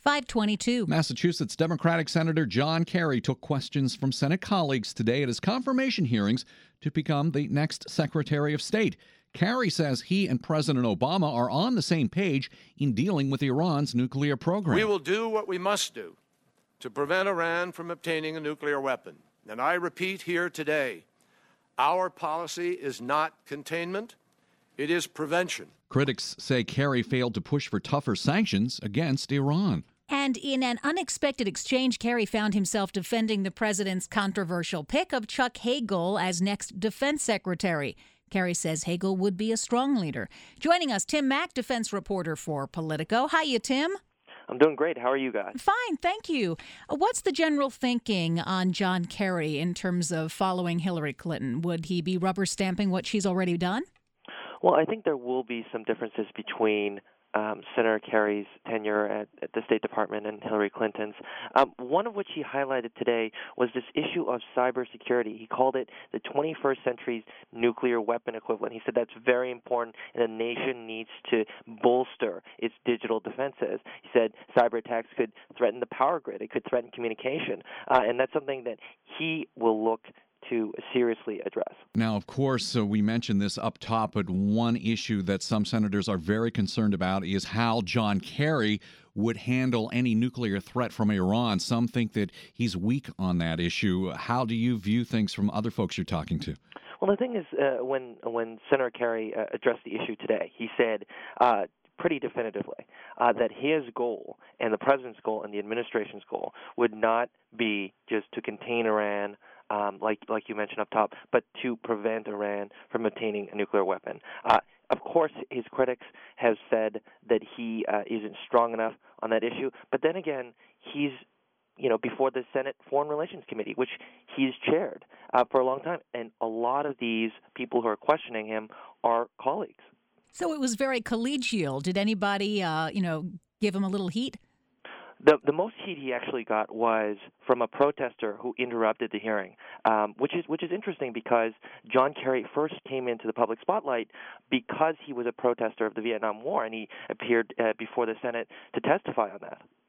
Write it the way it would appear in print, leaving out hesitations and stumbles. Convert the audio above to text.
522. Massachusetts Democratic Senator John Kerry took questions from Senate colleagues today at his confirmation hearings to become the next Secretary of State. Kerry says he and President Obama are on the same page in dealing with Iran's nuclear program. We will do what we must do to prevent Iran from obtaining a nuclear weapon. And I repeat here today, our policy is not containment, it is prevention. Critics say Kerry failed to push for tougher sanctions against Iran. And in an unexpected exchange, Kerry found himself defending the president's controversial pick of Chuck Hagel as next defense secretary. Kerry says Hagel would be a strong leader. Joining us, Tim Mack, defense reporter for Politico. Hiya, Tim. I'm doing great. How are you guys? Fine, thank you. What's the general thinking on John Kerry in terms of following Hillary Clinton? Would he be rubber stamping what she's already done? Well, I think there will be some differences between Senator Kerry's tenure at the State Department and Hillary Clinton's, one of which he highlighted today was this issue of cybersecurity. He called it the 21st century's nuclear weapon equivalent. He said that's very important, and the nation needs to bolster its digital defenses. He said cyber attacks could threaten the power grid. It could threaten communication, and that's something that he will look to seriously address. Now, of course, we mentioned this up top, but one issue that some senators are very concerned about is how John Kerry would handle any nuclear threat from Iran. Some think that he's weak on that issue. How do you view things from other folks you're talking to? Well, the thing is, when Senator Kerry addressed the issue today, he said pretty definitively that his goal and the president's goal and the administration's goal would not be just to contain Iran, like you mentioned up top, but to prevent Iran from obtaining a nuclear weapon. Of course, his critics have said that he isn't strong enough on that issue, but then again, he's before the Senate Foreign Relations Committee, which he's chaired for a long time, and a lot of these people who are questioning him are colleagues. So it was very collegial. Did anybody, give him a little heat? The most heat he actually got was from a protester who interrupted the hearing, which is interesting because John Kerry first came into the public spotlight because he was a protester of the Vietnam War, and he appeared before the Senate to testify on that.